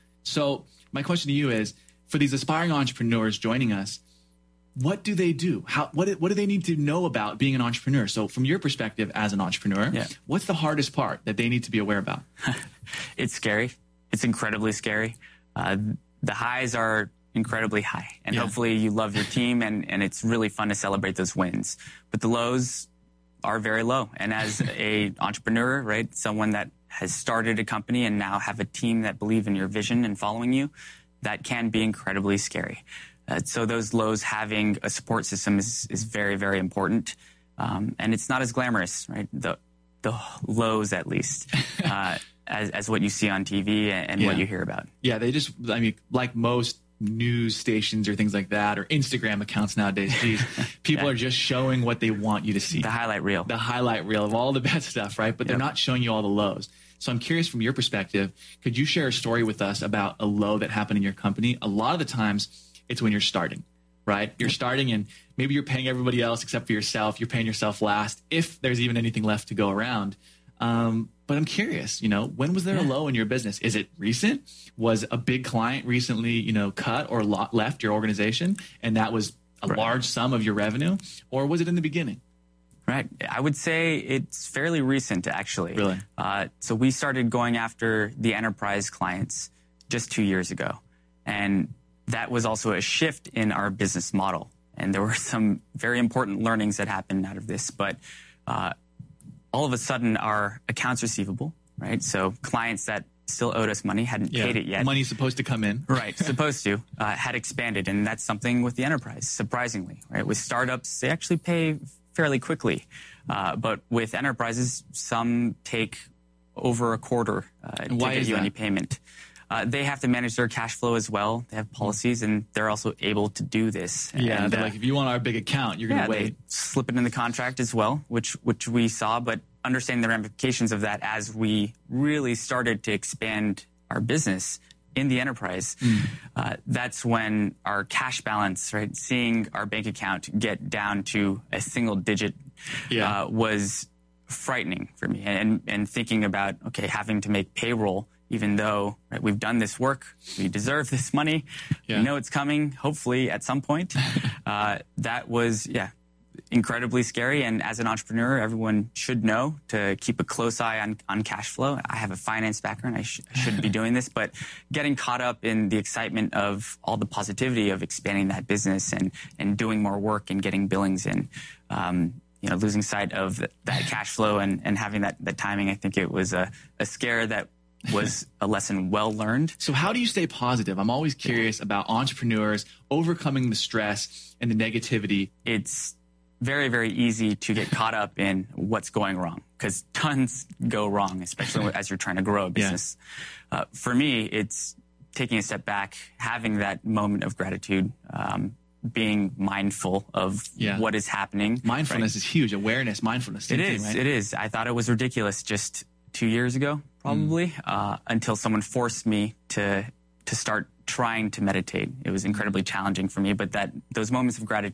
So my question to you is, for these aspiring entrepreneurs joining us, what do they do? How, what, what do they need to know about being an entrepreneur? So from your perspective as an entrepreneur, yeah. what's the hardest part that they need to be aware about? It's scary. It's incredibly scary. Uh, the highs are incredibly high, and yeah. hopefully you love your team, and, and it's really fun to celebrate those wins. But the lows are very low. And as a entrepreneur, right, someone that has started a company and now have a team that believe in your vision and following you, that can be incredibly scary. Uh, so those lows, having a support system is, is very, very important. Um, and it's not as glamorous, right? The, the lows, at least, uh, as, as what you see on T V and, and yeah. what you hear about. Yeah, they just, I mean, like most news stations or things like that, or Instagram accounts nowadays, geez, people yeah. are just showing what they want you to see. The highlight reel. The highlight reel of all the bad stuff, right? But yep. they're not showing you all the lows. So I'm curious, from your perspective, could you share a story with us about a low that happened in your company? A lot of the times, it's when you're starting, right? You're starting and maybe you're paying everybody else except for yourself. You're paying yourself last, if there's even anything left to go around. Um, but I'm curious, you know, when was there yeah. a low in your business? Is it recent? Was a big client recently, you know, cut or lo- left your organization, and that was a right. large sum of your revenue? Or was it in the beginning? Right. I would say it's fairly recent, actually. Really? Uh, so we started going after the enterprise clients just two years ago. And that was also a shift in our business model. And there were some very important learnings that happened out of this. But uh, all of a sudden, our accounts receivable, right? So clients that still owed us money, hadn't yeah. paid it yet. Money's supposed to come in. Right, supposed to, uh, had expanded. And that's something with the enterprise, surprisingly, right? With startups, they actually pay fairly quickly. Uh, but with enterprises, some take over a quarter uh, to get you that? any payment. Uh, they have to manage their cash flow as well. They have policies, and they're also able to do this. Yeah, and, they're uh, like, if you want our big account, you're going to yeah, wait. They slip it in the contract as well, which which we saw, but understanding the ramifications of that as we really started to expand our business in the enterprise, mm. uh, that's when our cash balance, right, seeing our bank account get down to a single digit yeah. uh, was frightening for me. And, and thinking about, okay, having to make payroll, even though right, we've done this work, we deserve this money, yeah. we know it's coming, hopefully at some point. uh, that was, yeah, incredibly scary. And as an entrepreneur, everyone should know to keep a close eye on, on cash flow. I have a finance background. I, sh- I shouldn't be doing this, but getting caught up in the excitement of all the positivity of expanding that business and, and doing more work and getting billings in, um, you know, losing sight of th- that cash flow and, and having that, that timing, I think it was a, a scare that was a lesson well learned. So how do you stay positive? I'm always curious about entrepreneurs overcoming the stress and the negativity. It's very, very easy to get caught up in what's going wrong, because tons go wrong, especially as you're trying to grow a business. Yeah. Uh, for me, it's taking a step back, having that moment of gratitude, um, being mindful of yeah. what is happening. Mindfulness right? is huge. Awareness, mindfulness. Same it is. Thing, right? It is. I thought it was ridiculous just two years ago, probably, mm. uh, until someone forced me to to start trying to meditate. It was incredibly challenging for me, but that those moments of gratitude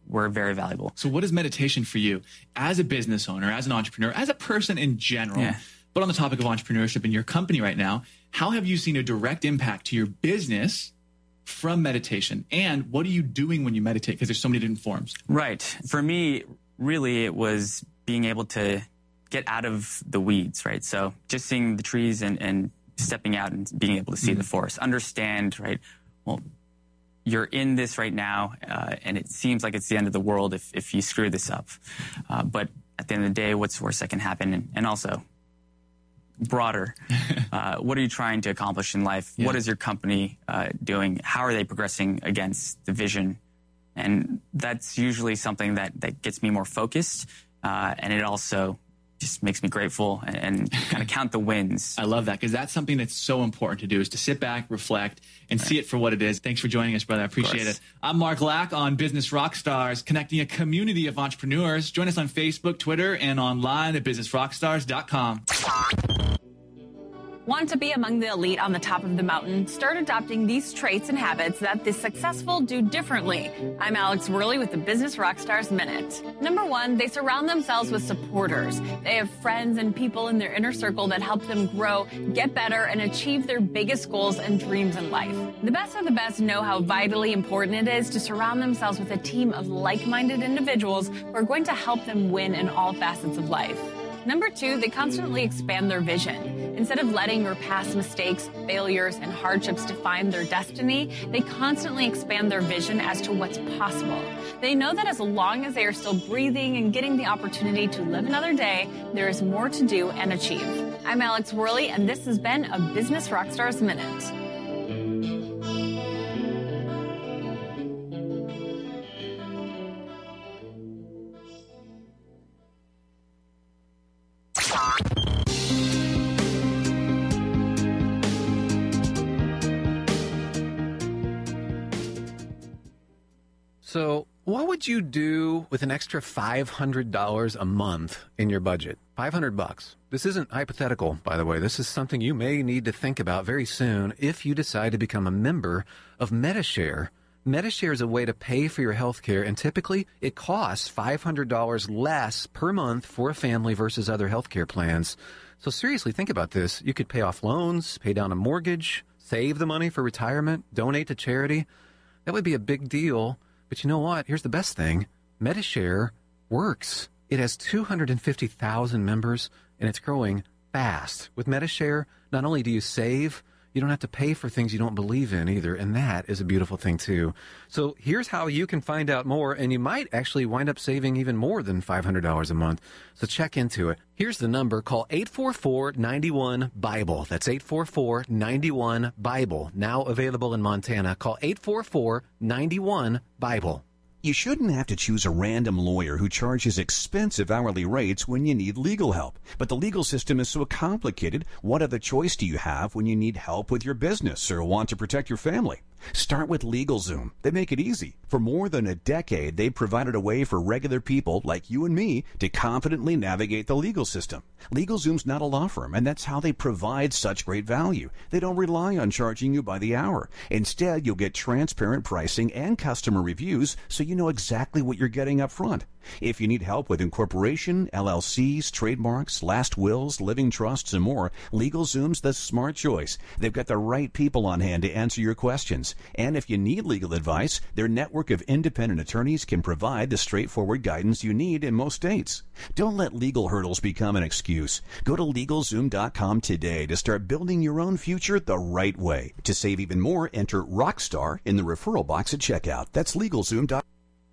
were very valuable. So what is meditation for you as a business owner, as an entrepreneur, as a person in general? Yeah. But on the topic of entrepreneurship in your company right now, how have you seen a direct impact to your business from meditation? And what are you doing when you meditate? Because there's so many different forms. Right. For me, really, it was being able to get out of the weeds, right? So just seeing the trees and, and stepping out and being able to see mm-hmm. the forest, understand, right? Well, you're in this right now, uh, and it seems like it's the end of the world if, if you screw this up. Uh, but at the end of the day, what's the worst that can happen? And, and also, broader, uh, what are you trying to accomplish in life? Yeah. What is your company uh, doing? How are they progressing against the vision? And that's usually something that, that gets me more focused, uh, and it also just makes me grateful and, and kind of count the wins. I love that, because that's something that's so important to do, is to sit back, reflect, and right. see it for what it is. Thanks for joining us, brother. I appreciate it. I'm Mark Lack on Business Rockstars, connecting a community of entrepreneurs. Join us on Facebook, Twitter, and online at business rockstars dot com. Want to be among the elite on the top of the mountain? Start adopting these traits and habits that the successful do differently. I'm Alex Worley with the Business Rockstars Minute. Number one, they surround themselves with supporters. They have friends and people in their inner circle that help them grow, get better, and achieve their biggest goals and dreams in life. The best of the best know how vitally important it is to surround themselves with a team of like-minded individuals who are going to help them win in all facets of life. Number two, they constantly expand their vision. Instead of letting your past mistakes, failures, and hardships define their destiny, they constantly expand their vision as to what's possible. They know that as long as they are still breathing and getting the opportunity to live another day, there is more to do and achieve. I'm Alex Worley, and this has been a Business Rockstars Minute. So what would you do with an extra five hundred dollars a month in your budget? five hundred bucks. This isn't hypothetical, by the way. This is something you may need to think about very soon if you decide to become a member of Medi-Share. Medi-Share is a way to pay for your health care, and typically it costs five hundred dollars less per month for a family versus other health care plans. So seriously, think about this. You could pay off loans, pay down a mortgage, save the money for retirement, donate to charity. That would be a big deal. But you know what? Here's the best thing. Medi-Share works. It has two hundred fifty thousand members, and it's growing fast. With Medi-Share, not only do you save, you don't have to pay for things you don't believe in either, and that is a beautiful thing too. So here's how you can find out more, and you might actually wind up saving even more than five hundred dollars a month. So check into it. Here's the number. Call eight four four, nine one, BIBLE. That's eight four four, nine one, BIBLE. Now available in Montana. Call eight four four, nine one, BIBLE. You shouldn't have to choose a random lawyer who charges expensive hourly rates when you need legal help. But the legal system is so complicated, what other choice do you have when you need help with your business or want to protect your family? Start with LegalZoom. They make it easy. For more than a decade, they've provided a way for regular people like you and me to confidently navigate the legal system. LegalZoom's not a law firm, and that's how they provide such great value. They don't rely on charging you by the hour. Instead, you'll get transparent pricing and customer reviews so you know exactly what you're getting up front. If you need help with incorporation, L L Cs, trademarks, last wills, living trusts, and more, LegalZoom's the smart choice. They've got the right people on hand to answer your questions. And if you need legal advice, their network of independent attorneys can provide the straightforward guidance you need in most states. Don't let legal hurdles become an excuse. Go to LegalZoom dot com today to start building your own future the right way. To save even more, enter Rockstar in the referral box at checkout. That's LegalZoom dot com.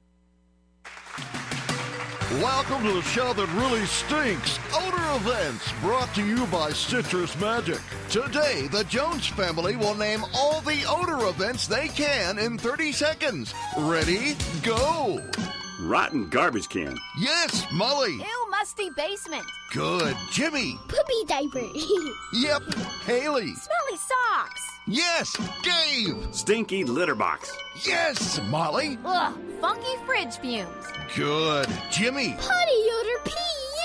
Welcome to the show that really stinks. Odor Events, brought to you by Citrus Magic. Today, the Jones family will name all the odor events they can in thirty seconds. Ready? Go! Rotten garbage can. Yes, Molly. Ew, musty basement. Good. Jimmy. Poopy diaper. Yep. Haley. Smelly socks. Yes, Dave. Stinky litter box. Yes, Molly. Ugh, funky fridge fumes. Good. Jimmy. Potty odor P U.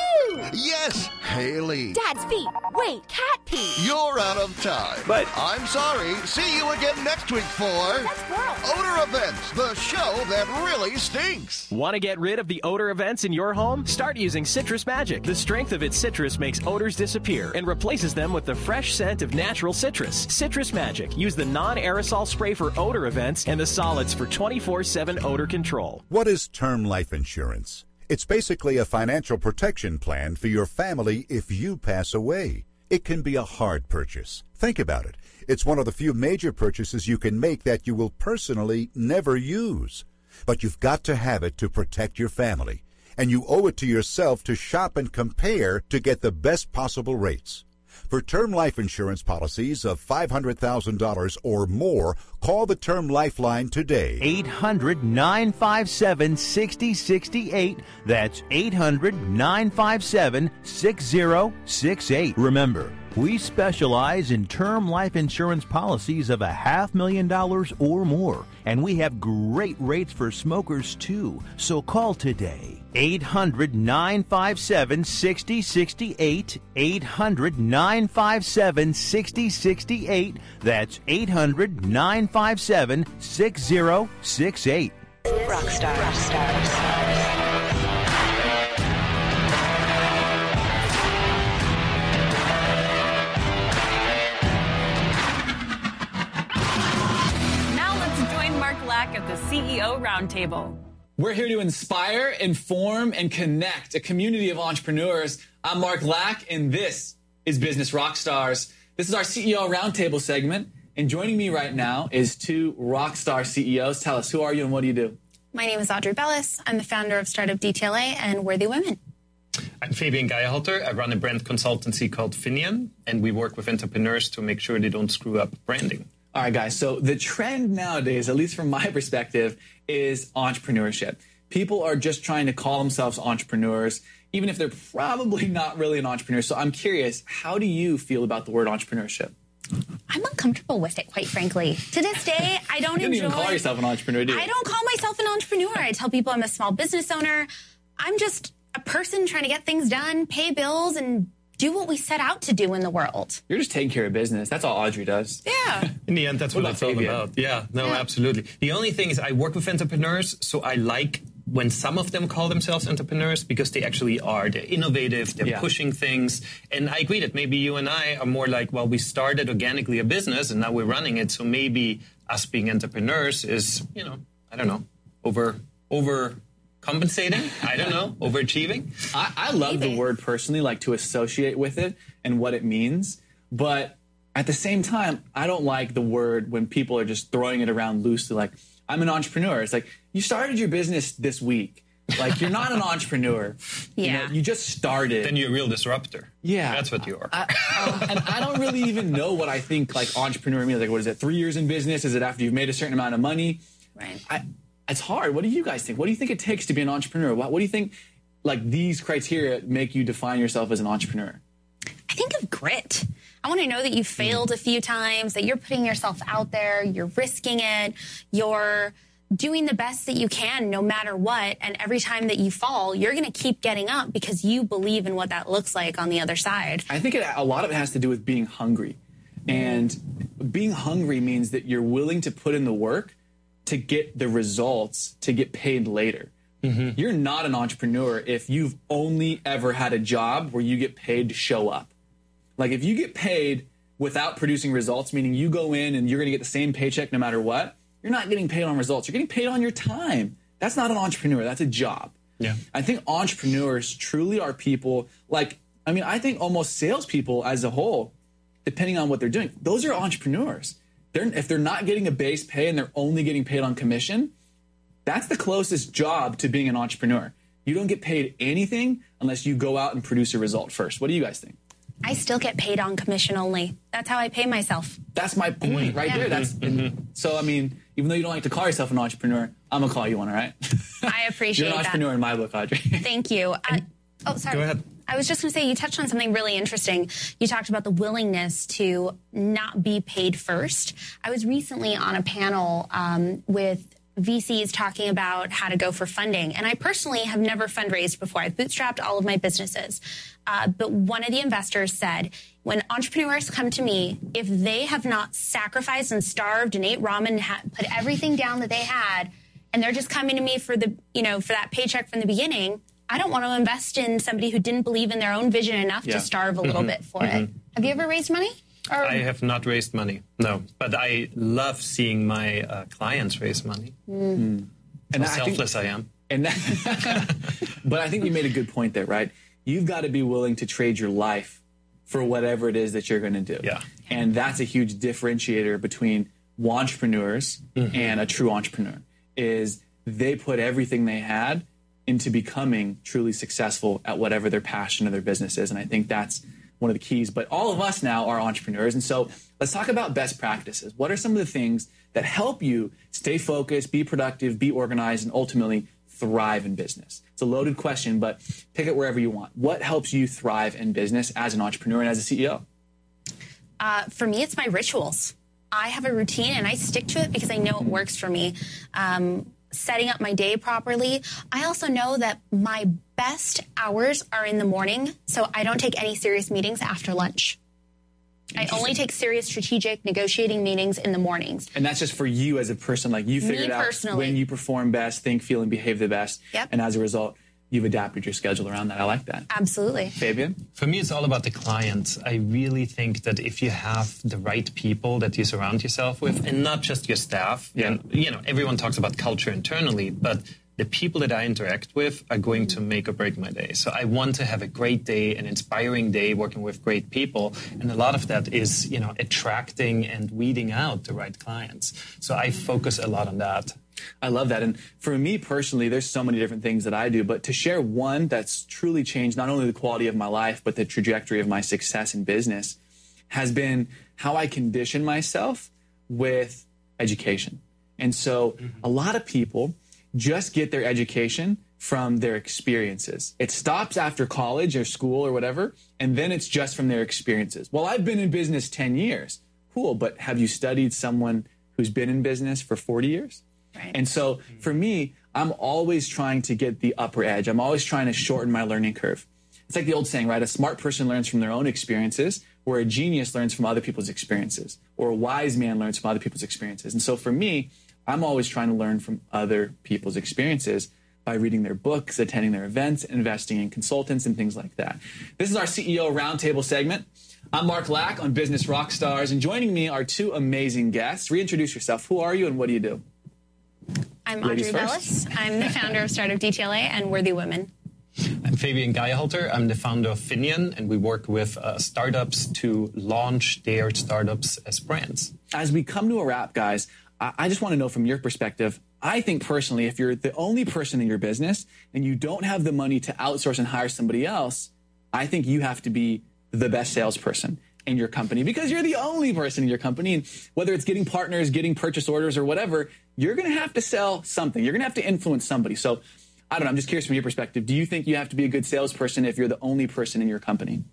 Yes, Haley. Dad's feet. Wait, cat pee. You're out of time. But I'm sorry. See you again next week for That's squirrel. Odor Events, the show that really stinks. Want to get rid of the odor events in your home? Start using Citrus Magic. The strength of its citrus makes odors disappear and replaces them with the fresh scent of natural citrus. Citrus Magic. Use the non-aerosol spray for odor events and the solids for twenty-four seven odor control. What is term life insurance? It's basically a financial protection plan for your family if you pass away. It can be a hard purchase. Think about it. It's one of the few major purchases you can make that you will personally never use. But you've got to have it to protect your family. And you owe it to yourself to shop and compare to get the best possible rates. For term life insurance policies of five hundred thousand dollars or more, call the Term Lifeline today. eight hundred, nine five seven, six zero six eight. That's eight hundred, nine five seven, six zero six eight. Remember, we specialize in term life insurance policies of a half million dollars or more, and we have great rates for smokers too. So call today. eight hundred, nine five seven, six zero six eight. eight hundred, nine five seven, six zero six eight. That's eight hundred, nine five seven, six zero six eight. Rockstar. Rockstars. At the C E O Roundtable. We're here to inspire, inform, and connect a community of entrepreneurs. I'm Mark Lack, and this is Business Rockstars. This is our C E O Roundtable segment, and joining me right now is two rockstar C E Os. Tell us, who are you and what do you do? My name is Audrey Bellis. I'm the founder of Startup D T L A and Worthy Women. I'm Fabian Geierhalter. I run a brand consultancy called Finian, and we work with entrepreneurs to make sure they don't screw up branding. All right, guys. So the trend nowadays, at least from my perspective, is entrepreneurship. People are just trying to call themselves entrepreneurs, even if they're probably not really an entrepreneur. So I'm curious, how do you feel about the word entrepreneurship? I'm uncomfortable with it, quite frankly. To this day, I don't you enjoy... You don't even call yourself an entrepreneur, do you? I don't call myself an entrepreneur. I tell people I'm a small business owner. I'm just a person trying to get things done, pay bills, and do what we set out to do in the world. You're just taking care of business. That's all Audrey does. Yeah. In the end, that's what, what it's all about. Yeah, no, yeah. absolutely. The only thing is I work with entrepreneurs, so I like when some of them call themselves entrepreneurs because they actually are. They're innovative, they're yeah. pushing things. And I agree that maybe you and I are more like, well, we started organically a business and now we're running it. So maybe us being entrepreneurs is, you know, I don't know, over, over, compensating? I don't know. Overachieving? I, I love Maybe. the word personally, like to associate with it and what it means. But at the same time, I don't like the word when people are just throwing it around loosely, like, I'm an entrepreneur. It's like, you started your business this week. Like, you're not an entrepreneur. Yeah. You know, you just started. Then you're a real disruptor. Yeah. That's what you are. I, um, and I don't really even know what I think, like, entrepreneur means. Like, what is it, three years in business? Is it after you've made a certain amount of money? Right. I, It's hard. What do you guys think? What do you think it takes to be an entrepreneur? What, what do you think, like, these criteria make you define yourself as an entrepreneur? I think of grit. I want to know that you failed a few times, that you're putting yourself out there, you're risking it, you're doing the best that you can no matter what, and every time that you fall, you're going to keep getting up because you believe in what that looks like on the other side. I think it, a lot of it has to do with being hungry. And being hungry means that you're willing to put in the work to get the results, to get paid later. Mm-hmm. You're not an entrepreneur if you've only ever had a job where you get paid to show up. Like, if you get paid without producing results, meaning you go in and you're going to get the same paycheck no matter what, you're not getting paid on results. You're getting paid on your time. That's not an entrepreneur. That's a job. Yeah. I think entrepreneurs truly are people like, I mean, I think almost salespeople as a whole, depending on what they're doing, those are entrepreneurs. They're, if they're not getting a base pay and they're only getting paid on commission, that's the closest job to being an entrepreneur. You don't get paid anything unless you go out and produce a result first. What do you guys think? I still get paid on commission only. That's how I pay myself. That's my point right yeah. there. That's mm-hmm. So, I mean, even though you don't like to call yourself an entrepreneur, I'm going to call you one, all right? I appreciate that. You're an entrepreneur that. in my book, Audrey. Thank you. I, oh, sorry. Go ahead. I was just going to say, you touched on something really interesting. You talked about the willingness to not be paid first. I was recently on a panel um, with V Cs talking about how to go for funding. And I personally have never fundraised before. I've bootstrapped all of my businesses. Uh, but one of the investors said, when entrepreneurs come to me, if they have not sacrificed and starved and ate ramen and ha- put everything down that they had, and they're just coming to me for the, you know, for that paycheck from the beginning, I don't want to invest in somebody who didn't believe in their own vision enough yeah. to starve a little mm-hmm. bit for mm-hmm. it. Have you ever raised money? Or? I have not raised money, no. But I love seeing my uh, clients raise money. Mm. Mm. And How I selfless think, I am. And that, but I think you made a good point there, right? You've got to be willing to trade your life for whatever it is that you're going to do. Yeah. And that's a huge differentiator between entrepreneurs mm-hmm. and a true entrepreneur, is they put everything they had into becoming truly successful at whatever their passion or their business is. And I think that's one of the keys. But all of us now are entrepreneurs. And so let's talk about best practices. What are some of the things that help you stay focused, be productive, be organized, and ultimately thrive in business? It's a loaded question, but pick it wherever you want. What helps you thrive in business as an entrepreneur and as a C E O? Uh, for me, it's my rituals. I have a routine and I stick to it because I know it works for me. Um, setting up my day properly. I also know that my best hours are in the morning, so I don't take any serious meetings after lunch. I only take serious strategic negotiating meetings in the mornings. And that's just for you as a person. Like you figured out when you perform best, think, feel, and behave the best. Yep. And as a result, you've adapted your schedule around that. I like that. Absolutely. Fabian? For me, it's all about the client. I really think that if you have the right people that you surround yourself with, and not just your staff, yeah. and, you know, everyone talks about culture internally, but the people that I interact with are going to make or break my day. So I want to have a great day, an inspiring day, working with great people. And a lot of that is, you know, attracting and weeding out the right clients. So I focus a lot on that. I love that. And for me personally, there's so many different things that I do, but to share one that's truly changed not only the quality of my life, but the trajectory of my success in business has been how I condition myself with education. And so mm-hmm. a lot of people just get their education from their experiences. It stops after college or school or whatever, and then it's just from their experiences. Well, I've been in business ten years. Cool, but have you studied someone who's been in business for forty years? Right. And so for me, I'm always trying to get the upper edge. I'm always trying to shorten my learning curve. It's like the old saying, right? A smart person learns from their own experiences, or a genius learns from other people's experiences, or a wise man learns from other people's experiences. And so for me, I'm always trying to learn from other people's experiences by reading their books, attending their events, investing in consultants, and things like that. This is our C E O Roundtable segment. I'm Mark Lack on Business Rockstars, and joining me are two amazing guests. Reintroduce yourself. Who are you and what do you do? I'm Audrey Bellis. I'm the founder of Startup D T L A and Worthy Women. I'm Fabian Geierhalter. I'm the founder of Finian, and we work with uh, startups to launch their startups as brands. As we come to a wrap, guys, I, I just want to know from your perspective, I think personally, if you're the only person in your business and you don't have the money to outsource and hire somebody else, I think you have to be the best salesperson in your company because you're the only person in your company. And whether it's getting partners, getting purchase orders or whatever, you're going to have to sell something. You're going to have to influence somebody. So I don't know. I'm just curious from your perspective. Do you think you have to be a good salesperson if you're the only person in your company?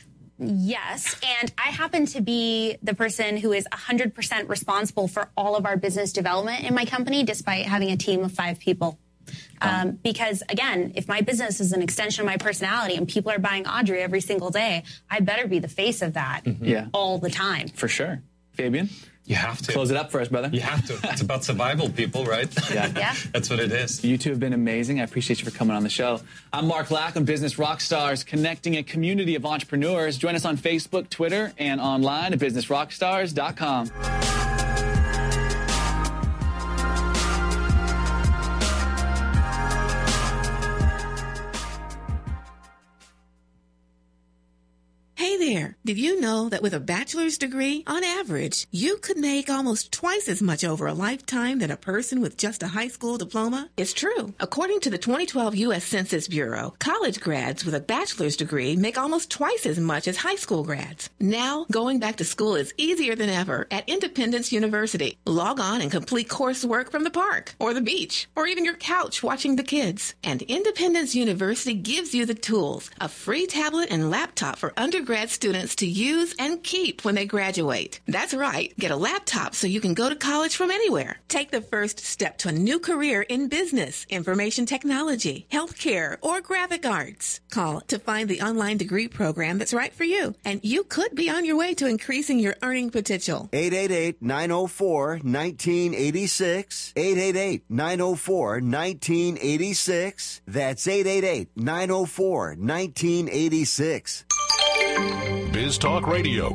Yes. And I happen to be the person who is one hundred percent responsible for all of our business development in my company, despite having a team of five people. Um, because, again, if my business is an extension of my personality and people are buying Audrey every single day, I better be the face of that mm-hmm. yeah. all the time. For sure. Fabian? You have to. Close it up for us, brother. You have to. It's about survival, people, right? Yeah. yeah. That's what it is. You two have been amazing. I appreciate you for coming on the show. I'm Mark Lack on Business Rockstars, connecting a community of entrepreneurs. Join us on Facebook, Twitter, and online at business rockstars dot com. Hey there, did you know that with a bachelor's degree, on average, you could make almost twice as much over a lifetime than a person with just a high school diploma? It's true. According to the twenty twelve U S Census Bureau, college grads with a bachelor's degree make almost twice as much as high school grads. Now, going back to school is easier than ever at Independence University. Log on and complete coursework from the park, or the beach, or even your couch watching the kids. And Independence University gives you the tools, a free tablet and laptop for undergrads students to use and keep when they graduate. That's right. Get a laptop so you can go to college from anywhere. Take the first step to a new career in business, information technology, healthcare, or graphic arts. Call to find the online degree program that's right for you, and you could be on your way to increasing your earning potential. eight eight eight, nine oh four, one nine eight six. eight eight eight, nine oh four, one nine eight six. That's eight eight eight, nine oh four, one nine eight six. Biz Talk Radio.